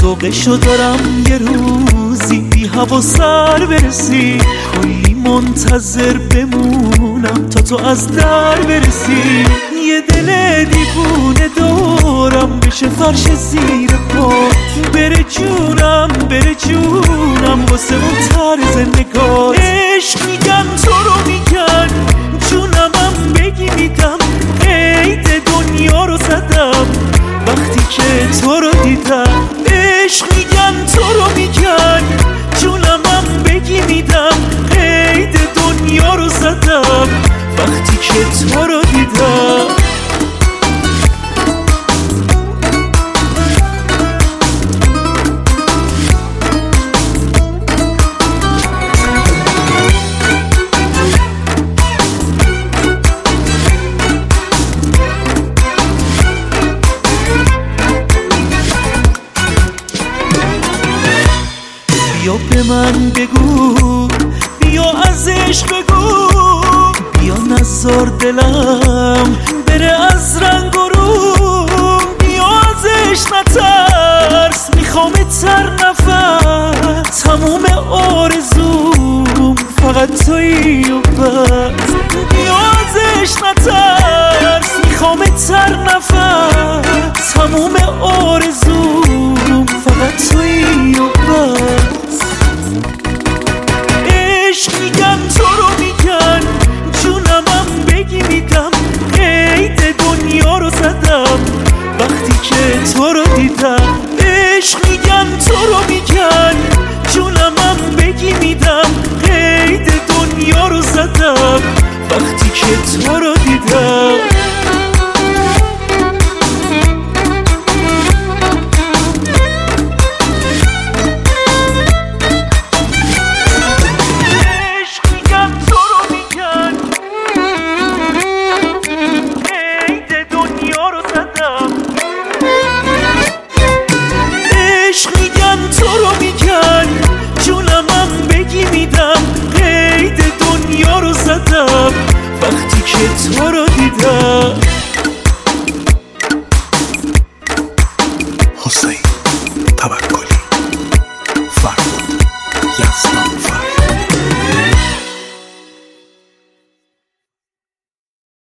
شوقشو دارم یه روزی بی هوا سر برسی، کلی منتظر بمونم تا تو از در برسی. یه دل دیوونه دورم بشه فرش زیر پا، بره جونم بره جونم واسه اون طرز نگات. عشق میگن تو رو میگن جونمم بگی میدم، عید دنیا رو زدم وقتی که تو رو دیدم. عشق میگن تو رو میگن جونمم بگی میدم، عید دنیا رو زدم وقتی که تو رو دیدم. بیا به من بگو، بیا از عشق بگو، بیا نذار دلم بره از رنگ و روم. بیا از عشق نترس، میخوامت هر نفس، تموم آرزوم فقط تویی و بس. بیا از عشق نترس، میخوامت هر نفس، تموم آرزوم فقط تویی و بس. عشق میگن تو رو میگن جونمم بگی میدم، عید دنیا رو زدم وقتی که تو رو دیدم. عشق میگن تو رو میگن جونمم بگی میدم، عید دنیا رو زدم وقتی که تو رو